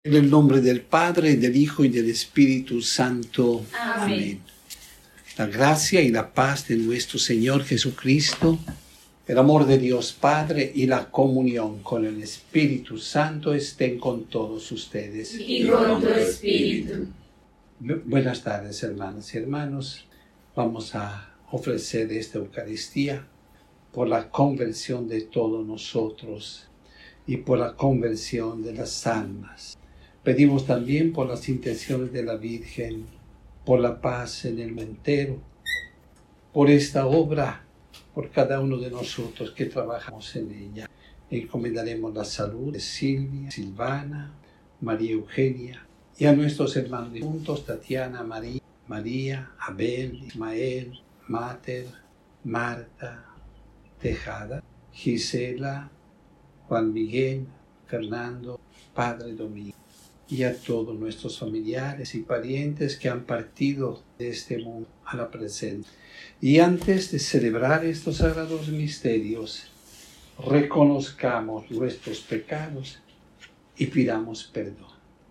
En el nombre del Padre, del Hijo y del Espíritu Santo. Amén. La gracia y la paz de nuestro Señor Jesucristo, el amor de Dios Padre y la comunión con el Espíritu Santo estén con todos ustedes. Y con tu espíritu. Buenas tardes, hermanas y hermanos. Vamos a ofrecer esta Eucaristía por la conversión de todos nosotros y por la conversión de las almas. Pedimos también por las intenciones de la Virgen, por la paz en el mundo entero, por esta obra, por cada uno de nosotros que trabajamos en ella. Encomendaremos la salud de Silvia, Silvana, María Eugenia y a nuestros hermanos juntos, Tatiana, María, Abel, Ismael, Mater, Marta, Tejada, Gisela, Juan Miguel, Fernando, Padre Domingo, y a todos nuestros familiares y parientes que han partido de este mundo a la presencia. Y antes de celebrar estos sagrados misterios, reconozcamos nuestros pecados y pidamos perdón.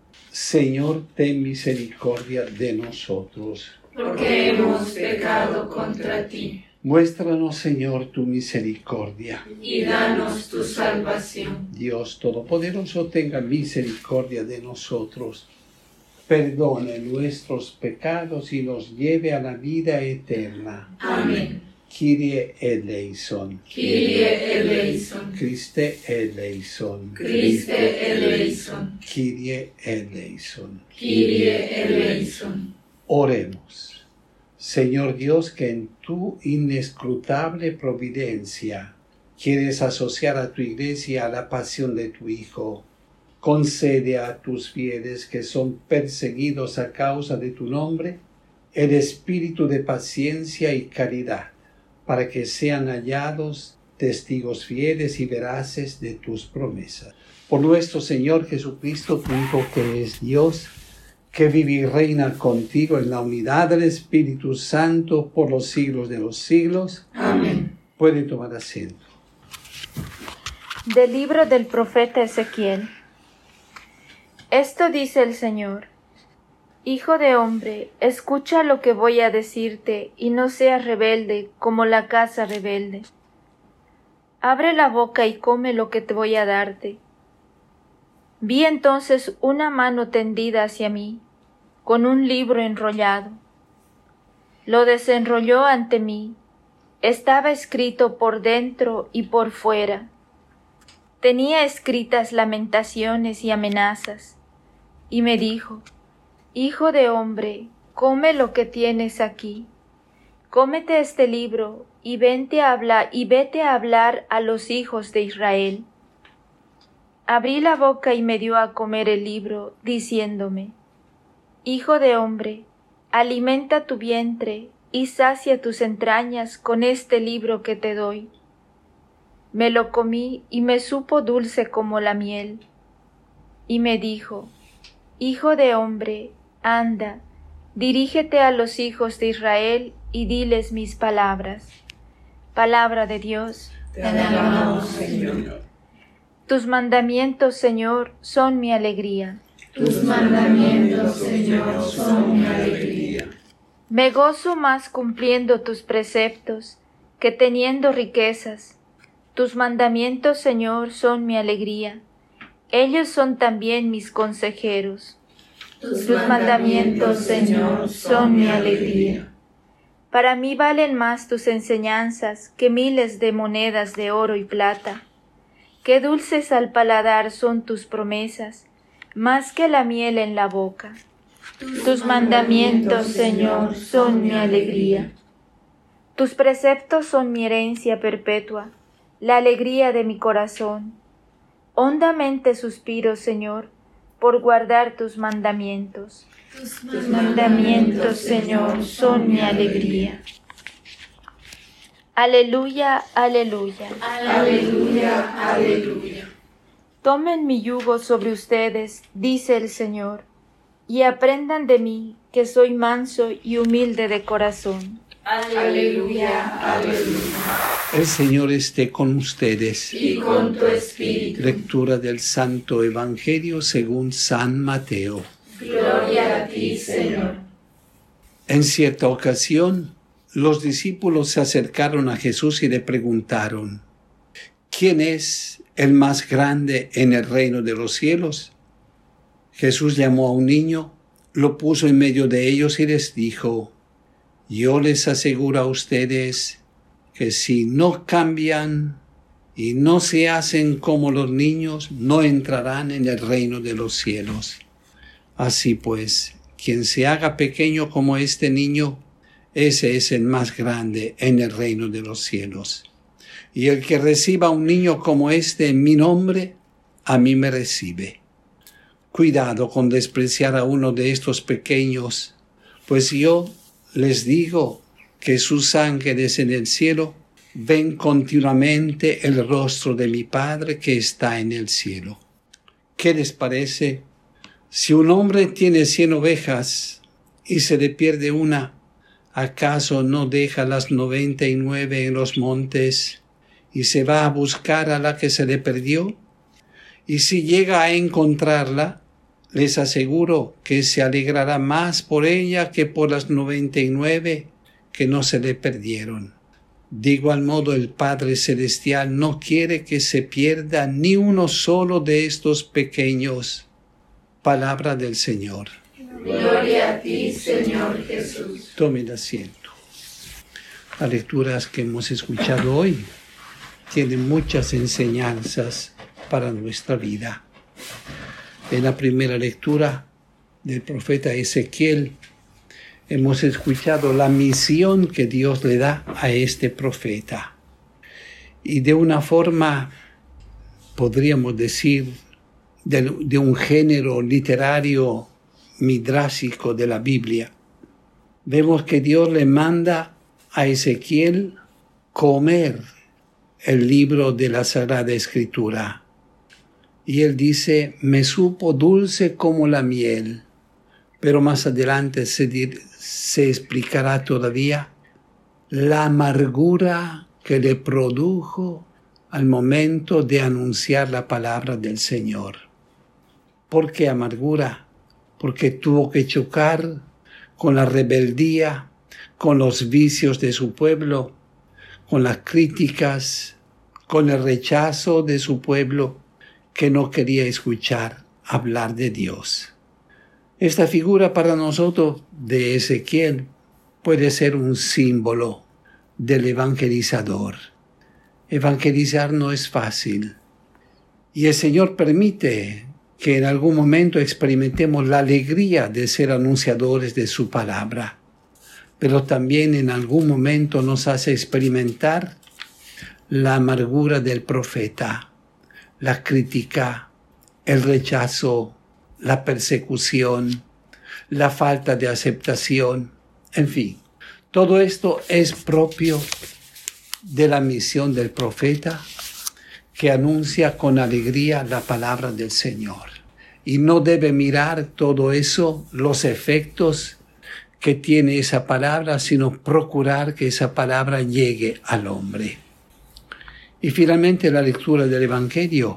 Señor, ten misericordia de nosotros, porque hemos pecado contra ti. Muéstranos, Señor, tu misericordia. Y danos tu salvación. Dios Todopoderoso, tenga misericordia de nosotros, perdone nuestros pecados y nos lleve a la vida eterna. Amén. Kyrie eleison. Kyrie eleison. Christe eleison. Christe eleison. Kyrie eleison. Kyrie eleison. Oremos. Señor Dios, que en tu inescrutable providencia quieres asociar a tu Iglesia a la pasión de tu Hijo, concede a tus fieles que son perseguidos a causa de tu nombre el espíritu de paciencia y caridad, para que sean hallados testigos fieles y veraces de tus promesas. Por nuestro Señor Jesucristo, tu Hijo, que es Dios, que vive y reina contigo en la unidad del Espíritu Santo por los siglos de los siglos. Amén. Pueden tomar asiento. Del libro del profeta Ezequiel. Esto dice el Señor: Hijo de hombre, escucha lo que voy a decirte y no seas rebelde como la casa rebelde. Abre la boca y come lo que te voy a darte. Vi entonces una mano tendida hacia mí, con un libro enrollado. Lo desenrolló ante mí. Estaba escrito por dentro y por fuera. Tenía escritas lamentaciones y amenazas. Y me dijo: Hijo de hombre, come lo que tienes aquí. Cómete este libro y vete a hablar a los hijos de Israel. Abrí la boca y me dio a comer el libro, diciéndome: Hijo de hombre, alimenta tu vientre y sacia tus entrañas con este libro que te doy. Me lo comí y me supo dulce como la miel. Y me dijo: Hijo de hombre, anda, dirígete a los hijos de Israel y diles mis palabras. Palabra de Dios. Te alabamos, Señor. Tus mandamientos, Señor, son mi alegría. Tus mandamientos, Señor, son mi alegría. Me gozo más cumpliendo tus preceptos que teniendo riquezas. Tus mandamientos, Señor, son mi alegría. Ellos son también mis consejeros. Tus mandamientos, Señor, son mi alegría. Para mí valen más tus enseñanzas que miles de monedas de oro y plata. Qué dulces al paladar son tus promesas, más que la miel en la boca. Tus mandamientos, Señor, son mi alegría. Tus preceptos son mi herencia perpetua, la alegría de mi corazón. Hondamente suspiro, Señor, por guardar tus mandamientos. Tus mandamientos, Señor, son mi alegría. Aleluya, aleluya. Aleluya, aleluya. Tomen mi yugo sobre ustedes, dice el Señor, y aprendan de mí, que soy manso y humilde de corazón. Aleluya, aleluya. El Señor esté con ustedes. Y con tu espíritu. Lectura del Santo Evangelio según San Mateo. Gloria a ti, Señor. En cierta ocasión, los discípulos se acercaron a Jesús y le preguntaron: ¿quién es el más grande en el reino de los cielos? Jesús llamó a un niño, lo puso en medio de ellos y les dijo: yo les aseguro a ustedes que si no cambian y no se hacen como los niños, no entrarán en el reino de los cielos. Así pues, quien se haga pequeño como este niño, ese es el más grande en el reino de los cielos. Y el que reciba a un niño como este en mi nombre, a mí me recibe. Cuidado con despreciar a uno de estos pequeños, pues yo les digo que sus ángeles en el cielo ven continuamente el rostro de mi Padre que está en el cielo. ¿Qué les parece? Si un hombre tiene 100 ovejas y se le pierde una, ¿acaso no deja las 99 en los montes y se va a buscar a la que se le perdió? Y si llega a encontrarla, les aseguro que se alegrará más por ella que por las 99 que no se le perdieron. De igual modo, el Padre Celestial no quiere que se pierda ni uno solo de estos pequeños. Palabra del Señor. Gloria a ti, Señor Jesús. Tomen asiento. Las lecturas que hemos escuchado hoy tienen muchas enseñanzas para nuestra vida. En la primera lectura del profeta Ezequiel hemos escuchado la misión que Dios le da a este profeta. Y de una forma, podríamos decir, de un género literario midrásico de la Biblia, vemos que Dios le manda a Ezequiel comer el libro de la Sagrada Escritura. Y él dice: me supo dulce como la miel. Pero más adelante se explicará todavía la amargura que le produjo al momento de anunciar la palabra del Señor. ¿Por qué amargura? Porque tuvo que chocar con la rebeldía, con los vicios de su pueblo, con las críticas, con el rechazo de su pueblo, que no quería escuchar hablar de Dios. Esta figura para nosotros de Ezequiel puede ser un símbolo del evangelizador. Evangelizar no es fácil. Y el Señor permite que en algún momento experimentemos la alegría de ser anunciadores de su palabra. Pero también en algún momento nos hace experimentar la amargura del profeta, la crítica, el rechazo, la persecución, la falta de aceptación, en fin. Todo esto es propio de la misión del profeta que anuncia con alegría la palabra del Señor. Y no debe mirar todo eso, los efectos que tiene esa palabra, sino procurar que esa palabra llegue al hombre. Y finalmente la lectura del Evangelio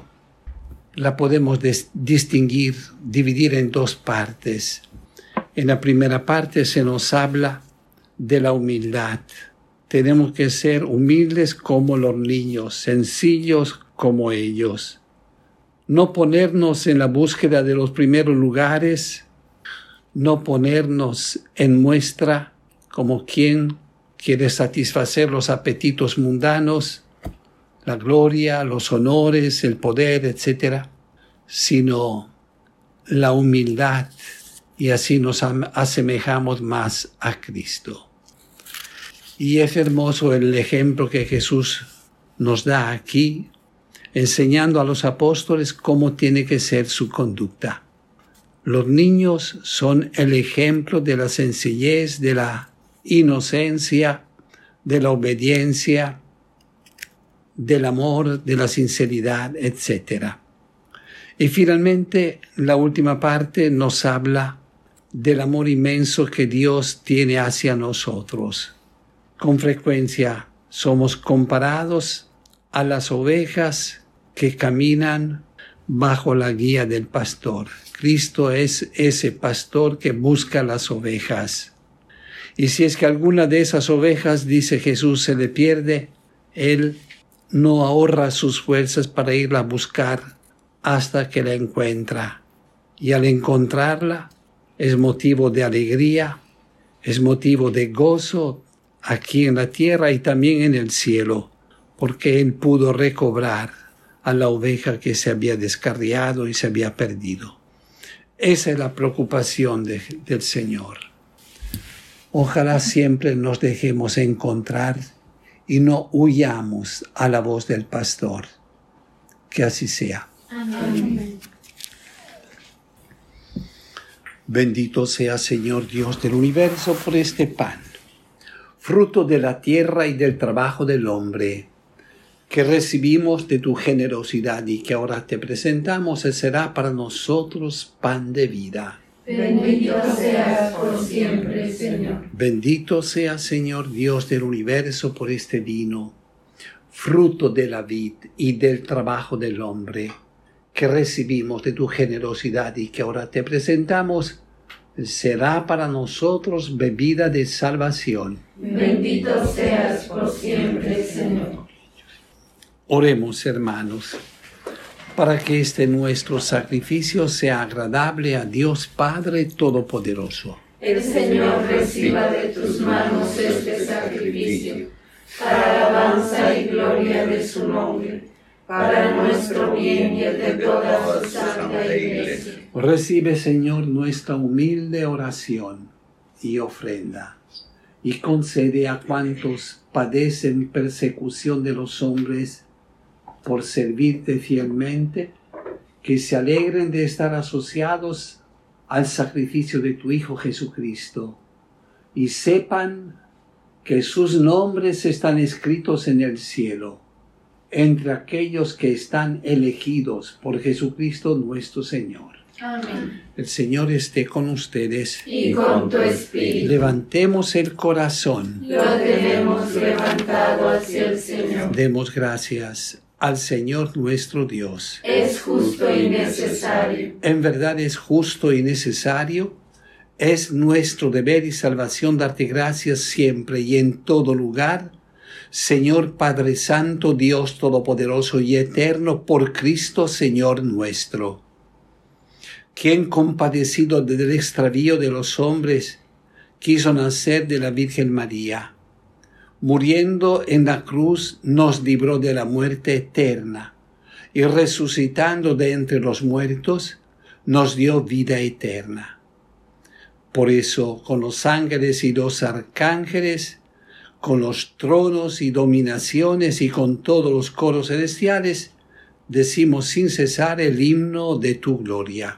la podemos distinguir, dividir en dos partes. En la primera parte se nos habla de la humildad. Tenemos que ser humildes como los niños, sencillos como ellos. No ponernos en la búsqueda de los primeros lugares, no ponernos en muestra como quien quiere satisfacer los apetitos mundanos, la gloria, los honores, el poder, etc., sino la humildad, y así nos asemejamos más a Cristo. Y es hermoso el ejemplo que Jesús nos da aquí, enseñando a los apóstoles cómo tiene que ser su conducta. Los niños son el ejemplo de la sencillez, de la inocencia, de la obediencia, del amor, de la sinceridad, etc. Y finalmente, la última parte nos habla del amor inmenso que Dios tiene hacia nosotros. Con frecuencia somos comparados a las ovejas que caminan bajo la guía del pastor. Cristo es ese pastor que busca las ovejas. Y si es que alguna de esas ovejas, dice Jesús, se le pierde, Él no ahorra sus fuerzas para irla a buscar hasta que la encuentra. Y al encontrarla es motivo de alegría, es motivo de gozo aquí en la tierra y también en el cielo, porque Él pudo recobrar a la oveja que se había descarriado y se había perdido. Esa es la preocupación del Señor. Ojalá siempre nos dejemos encontrar y no huyamos a la voz del pastor. Que así sea. Amén. Bendito sea, Señor Dios del universo, por este pan, fruto de la tierra y del trabajo del hombre, que recibimos de tu generosidad y que ahora te presentamos, será para nosotros pan de vida. Bendito seas por siempre, Señor. Bendito sea, Señor Dios del universo, por este vino, fruto de la vid y del trabajo del hombre, que recibimos de tu generosidad y que ahora te presentamos, será para nosotros bebida de salvación. Bendito seas por siempre, Señor. Oremos, hermanos, para que este nuestro sacrificio sea agradable a Dios Padre Todopoderoso. El Señor reciba de tus manos este sacrificio, para alabanza y gloria de su nombre, para nuestro bien y el de toda su santa Iglesia. Recibe, Señor, nuestra humilde oración y ofrenda, y concede a cuantos padecen persecución de los hombres por servirte fielmente, que se alegren de estar asociados al sacrificio de tu Hijo Jesucristo, y sepan que sus nombres están escritos en el cielo, entre aquellos que están elegidos por Jesucristo nuestro Señor. Amén. El Señor esté con ustedes. Y con tu espíritu. Levantemos el corazón. Lo tenemos levantado hacia el Señor. Demos gracias al Señor nuestro Dios. Es justo y necesario. En verdad es justo y necesario. Es nuestro deber y salvación darte gracias siempre y en todo lugar, Señor Padre Santo, Dios Todopoderoso y Eterno, por Cristo Señor nuestro, quien, compadecido del extravío de los hombres, quiso nacer de la Virgen María. Muriendo en la cruz, nos libró de la muerte eterna, y resucitando de entre los muertos, nos dio vida eterna. Por eso, con los ángeles y los arcángeles, con los tronos y dominaciones y con todos los coros celestiales, decimos sin cesar el himno de tu gloria.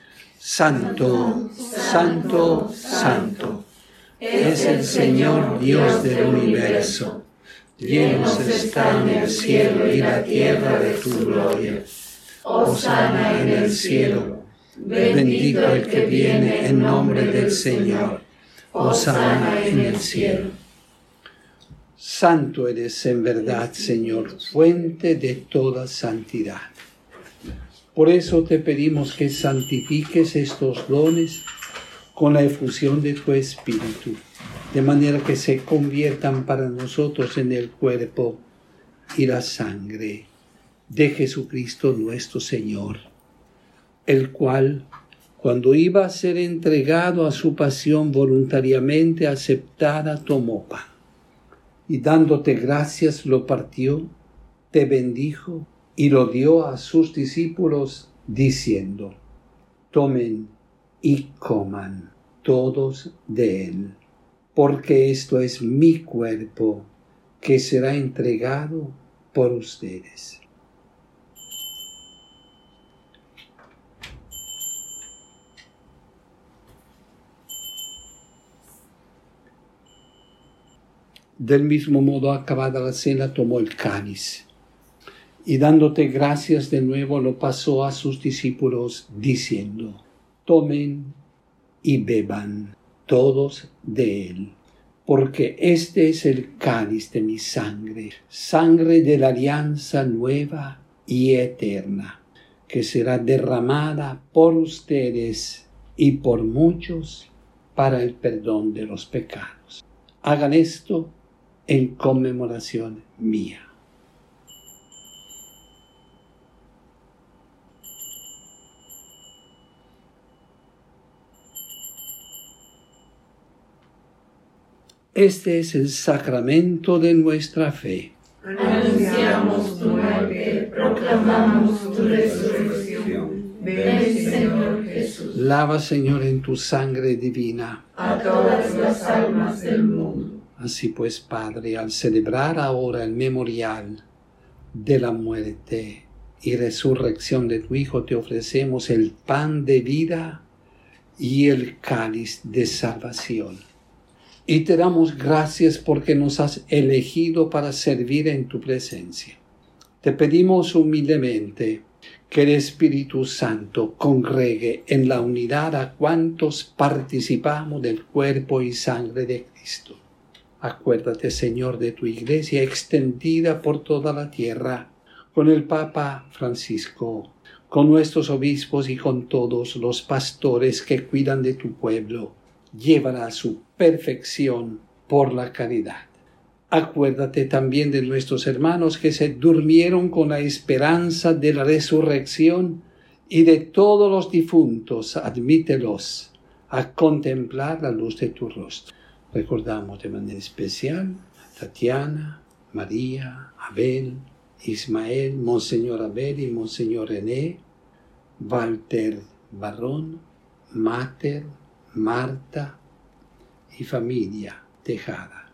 Santo, santo, santo, es el Señor Dios del universo. Llenos están el cielo y la tierra de tu gloria. Hosana en el cielo. Bendito el que viene en nombre del Señor. Hosana en el cielo. Santo eres en verdad, Señor, fuente de toda santidad. Por eso te pedimos que santifiques estos dones con la efusión de tu Espíritu, de manera que se conviertan para nosotros en el cuerpo y la sangre de Jesucristo nuestro Señor, el cual, cuando iba a ser entregado a su pasión voluntariamente aceptada, tomó pan, y dándote gracias lo partió, te bendijo y lo dio a sus discípulos, diciendo: tomen y coman todos de él, porque esto es mi cuerpo, que será entregado por ustedes. Del mismo modo, acabada la cena, tomó el cáliz, y dándote gracias de nuevo, lo pasó a sus discípulos, diciendo: tomen y beban todos de él, porque este es el cáliz de mi sangre, sangre de la alianza nueva y eterna, que será derramada por ustedes y por muchos para el perdón de los pecados. Hagan esto en conmemoración mía. Este es el sacramento de nuestra fe. Anunciamos tu muerte, proclamamos tu resurrección. Ven, Señor Jesús. Lava, Señor, en tu sangre divina A todas las almas del mundo. Así pues, Padre, al celebrar ahora el memorial de la muerte y resurrección de tu Hijo, te ofrecemos el pan de vida y el cáliz de salvación. Y te damos gracias porque nos has elegido para servir en tu presencia. Te pedimos humildemente que el Espíritu Santo congregue en la unidad a cuantos participamos del cuerpo y sangre de Cristo. Acuérdate, Señor, de tu Iglesia extendida por toda la tierra, con el Papa Francisco, con nuestros obispos y con todos los pastores que cuidan de tu pueblo. Llévala a su perfección por la caridad. Acuérdate también de nuestros hermanos que se durmieron con la esperanza de la resurrección y de todos los difuntos. Admítelos a contemplar la luz de tu rostro. Recordamos de manera especial a Tatiana, María, Abel, Ismael, Monseñor Abel y Monseñor René, Walter Barrón, Mater, Marta y familia Tejada,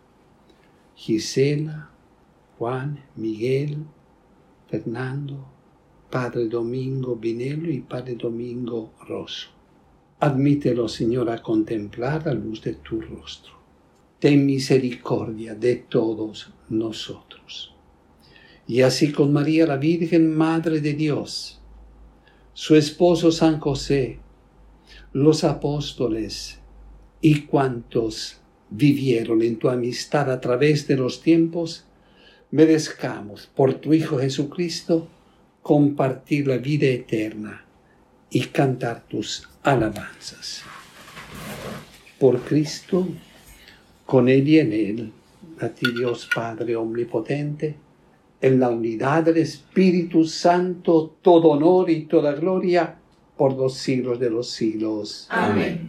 Gisela, Juan, Miguel, Fernando, Padre Domingo Vinelo y Padre Domingo Rosso. Admítelo, Señor, a contemplar la luz de tu rostro. Ten misericordia de todos nosotros. Y así con María la Virgen, Madre de Dios, su esposo San José, los apóstoles y cuantos vivieron en tu amistad a través de los tiempos, merezcamos por tu Hijo Jesucristo compartir la vida eterna y cantar tus alabanzas. Por Cristo, con Él y en Él, a ti Dios Padre Omnipotente, en la unidad del Espíritu Santo, todo honor y toda gloria, por los siglos de los siglos. Amén.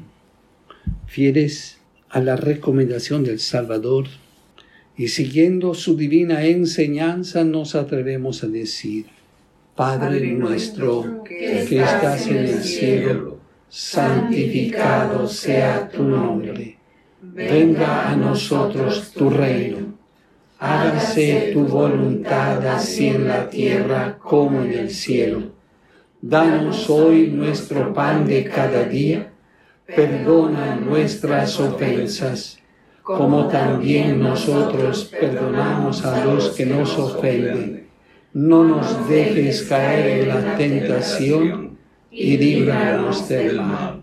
Fieles a la recomendación del Salvador y siguiendo su divina enseñanza, nos atrevemos a decir: Padre nuestro que estás en el cielo, santificado sea tu nombre. Venga a nosotros tu reino. Hágase tu voluntad así en la tierra como en el cielo. Danos hoy nuestro pan de cada día. Perdona nuestras ofensas, como también nosotros perdonamos a los que nos ofenden. No nos dejes caer en la tentación y líbranos del mal.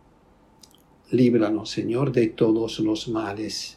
Líbranos, Señor, de todos los males.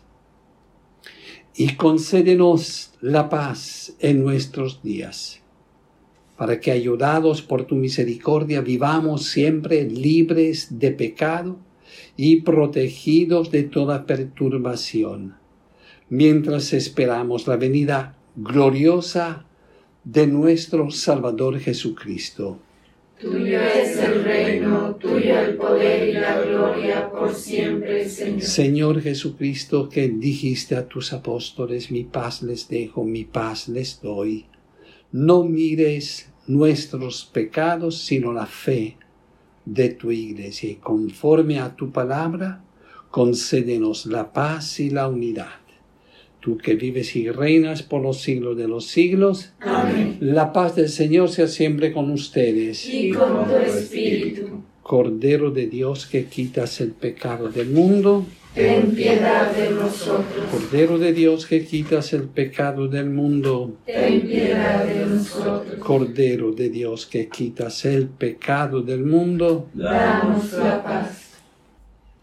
Y concédenos la paz en nuestros días, para que, ayudados por tu misericordia, vivamos siempre libres de pecado y protegidos de toda perturbación, mientras esperamos la venida gloriosa de nuestro Salvador Jesucristo. Tuyo es el reino, tuyo el poder y la gloria por siempre, Señor. Señor Jesucristo, que dijiste a tus apóstoles: mi paz les dejo, mi paz les doy. No mires nuestros pecados, sino la fe de tu Iglesia. Y conforme a tu palabra, concédenos la paz y la unidad. Tú que vives y reinas por los siglos de los siglos. Amén. La paz del Señor sea siempre con ustedes. Y con tu espíritu. Cordero de Dios, que quitas el pecado del mundo. Ten piedad de nosotros. Cordero de Dios, que quitas el pecado del mundo. Ten piedad de nosotros. Cordero de Dios, que quitas el pecado del mundo. Danos la paz.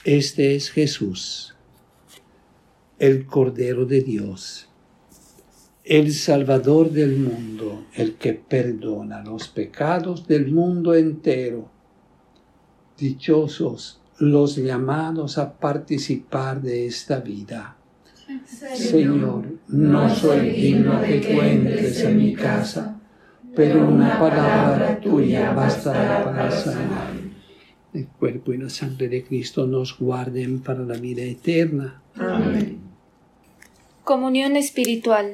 Este es Jesús, el Cordero de Dios, el Salvador del mundo, el que perdona los pecados del mundo entero. Dichosos los llamados a participar de esta vida. Señor, no soy digno de que entres en mi casa, pero una palabra tuya bastará para sanarme. El cuerpo y la sangre de Cristo nos guarden para la vida eterna. Amén. Comunión espiritual.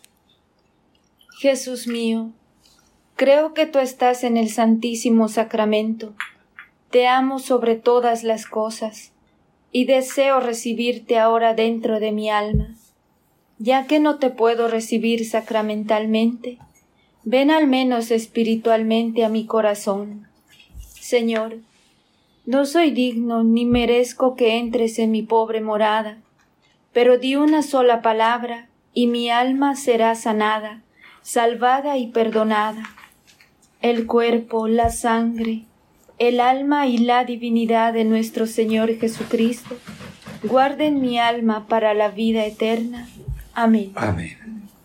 Jesús mío, creo que tú estás en el Santísimo Sacramento. Te amo sobre todas las cosas y deseo recibirte ahora dentro de mi alma. Ya que no te puedo recibir sacramentalmente, ven al menos espiritualmente a mi corazón. Señor, no soy digno ni merezco que entres en mi pobre morada, pero di una sola palabra y mi alma será sanada, salvada y perdonada. El cuerpo, la sangre, el alma y la divinidad de nuestro Señor Jesucristo guarden mi alma para la vida eterna. Amén. Amén.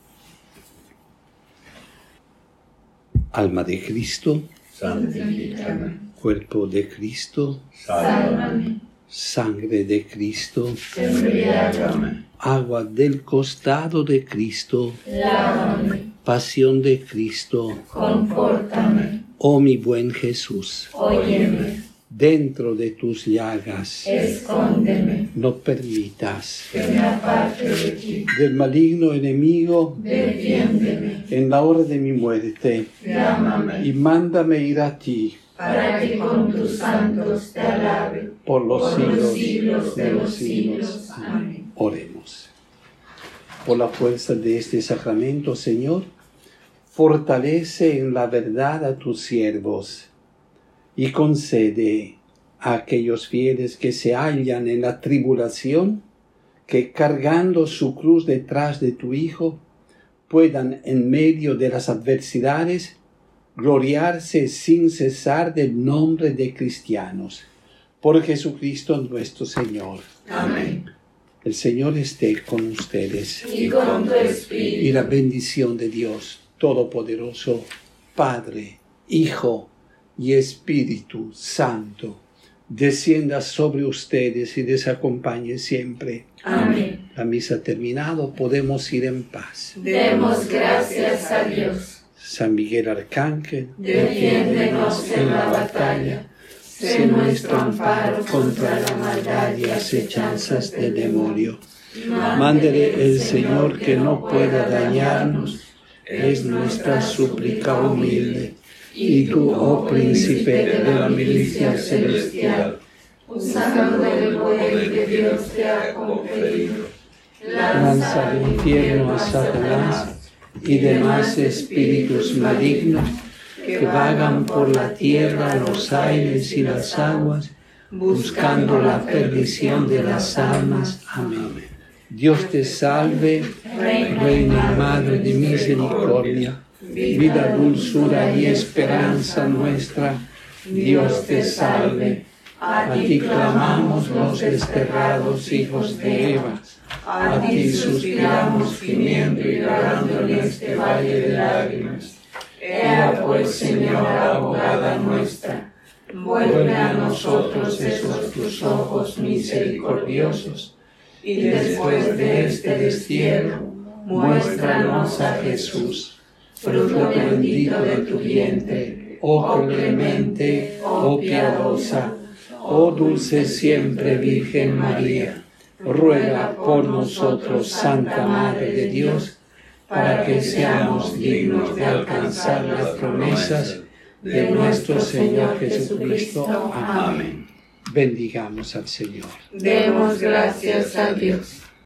Alma de Cristo, Santifícame. cuerpo de Cristo, Sálvame. sangre de Cristo, Embriágame. agua del costado de Cristo, Lávame. pasión de Cristo. Confórtame. Oh mi buen Jesús, Óyeme. dentro de tus llagas, Escóndeme. no permitas Que me aparte de ti. del maligno enemigo Defiéndeme. en la hora de mi muerte, Llámame. y mándame ir a ti Para que con tus santos te alabe. por los Por los siglos siglos de los siglos. Amén. Oremos. Por la fuerza de este sacramento, Señor, fortalece en la verdad a tus siervos y concede a aquellos fieles que se hallan en la tribulación que cargando su cruz detrás de tu Hijo puedan en medio de las adversidades gloriarse sin cesar del nombre de cristianos. Por Jesucristo nuestro Señor. Amén. El Señor esté con ustedes. Y con tu espíritu. Y la bendición de Dios Todopoderoso, Padre, Hijo y Espíritu Santo, descienda sobre ustedes y les acompañe siempre. Amén. La misa ha terminado, podemos ir en paz. Demos gracias a Dios. San Miguel Arcángel, Defiéndenos en la batalla. Sé nuestro amparo contra la maldad y acechanzas del demonio. Mándele el Señor que no pueda dañarnos, es nuestra súplica humilde. Y tú, oh príncipe de la milicia celestial, usando el poder que Dios te ha conferido, lanza al infierno a Satanás y demás espíritus malignos que vagan por la tierra, los aires y las aguas, buscando la perdición de las almas. Amén. Dios te salve, Reina y Madre de misericordia, vida, dulzura y esperanza nuestra. Dios te salve. A ti clamamos los desterrados hijos de Eva. A ti suspiramos gimiendo y llorando en este valle de lágrimas. Ea pues, Señora, abogada nuestra, vuelve a nosotros esos tus ojos misericordiosos, y después de este destierro, muéstranos a Jesús, fruto bendito de tu vientre, Oh clemente, oh piadosa, oh dulce siempre Virgen María, ruega por nosotros, Santa Madre de Dios, para que seamos dignos de alcanzar las promesas de nuestro Señor Jesucristo. Amén. Bendigamos al Señor. Demos gracias a Dios.